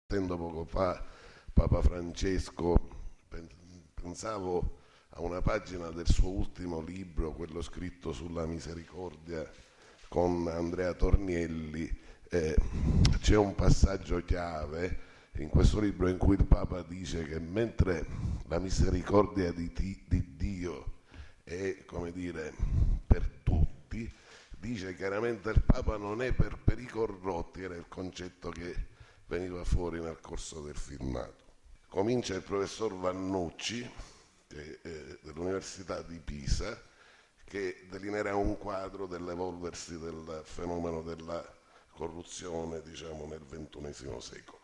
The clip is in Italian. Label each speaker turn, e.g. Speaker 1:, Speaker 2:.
Speaker 1: Sentendo poco fa Papa Francesco, pensavo a una pagina del suo ultimo libro, quello scritto sulla misericordia con Andrea Tornielli. C'è un passaggio chiave in questo libro in cui il Papa dice che mentre la misericordia di Dio è, come dire, per tutti, dice chiaramente il Papa non è per i corrotti, era il concetto che veniva fuori nel corso del filmato. Comincia il professor Vannucci dell'Università di Pisa, che delineerà un quadro dell'evolversi del fenomeno della corruzione, diciamo, nel XXI secolo.